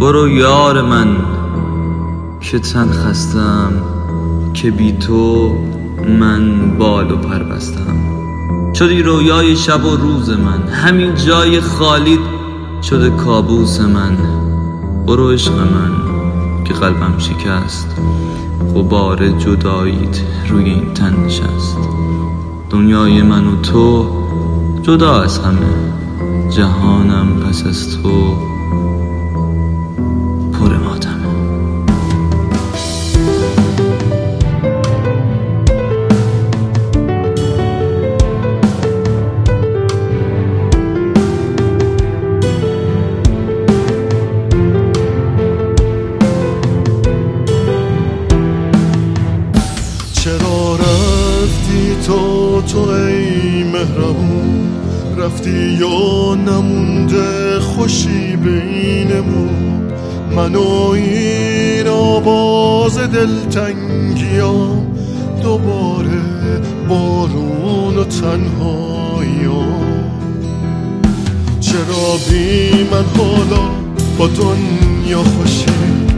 برو یار من که تن خستم، که بی تو من بال و پر بستم. شدی رویای شب و روز من، همین جای خالیت شده کابوس من. برو عشق من که قلبم شکست، غبار جداییت روی این تن نشست. دنیای من و تو جدا از همه، جهانم پس از تو پر ماتمه. چرا رفتی تو ای مهربون؟ رفتی یا نمونده خوشی بینمون؟ من و این آواز دلتنگیام، دوباره بارون و تنهاییام. چرا بی من حالا با دنیا خوشی؟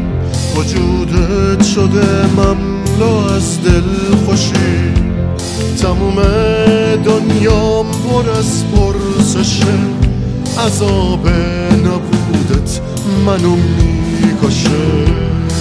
وجودت شده مملو از دل خوشی. تموم دنیام پر از پرسشه، عذاب نبودت منو میکشه.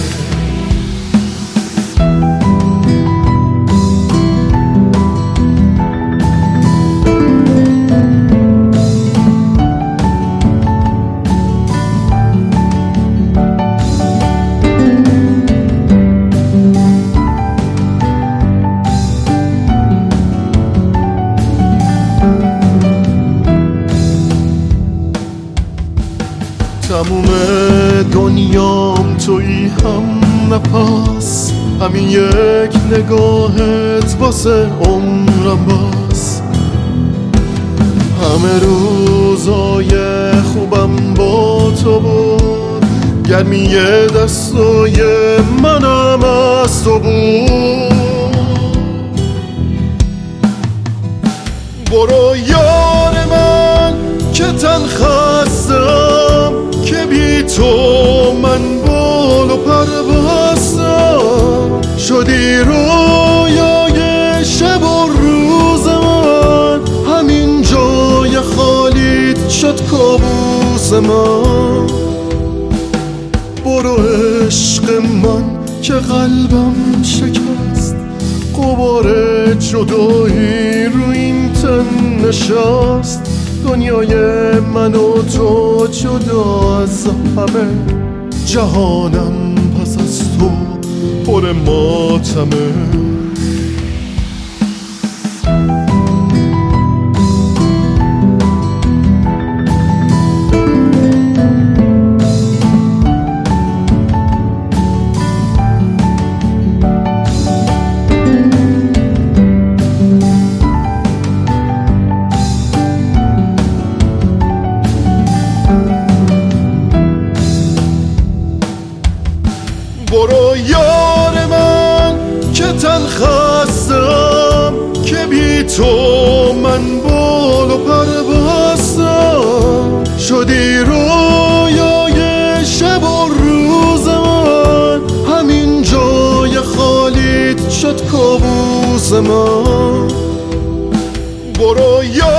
تموم دنیام تویی هم نفس، همین یک نگاهت واسه عمرم بس. همه روزای خوبم با تو بود، گرمی دستای منم از تو بود. برو یار من که تن خستم، که بی تو من بال و پر بستم. شدی رویای شب و روز من، همین جای خالیت شد کابوس من. برو عشق من که قلبم شکست، غبار جدایی رو این تن نشست. دنیای من و تو جدا از همه، جهانم پس از تو پر ماتمه. برو یار من که تن خستم، که بی تو من بال و پر بستم. شدی رویای شب و روز من، همین جای خالیت شد کابوس من. برو یار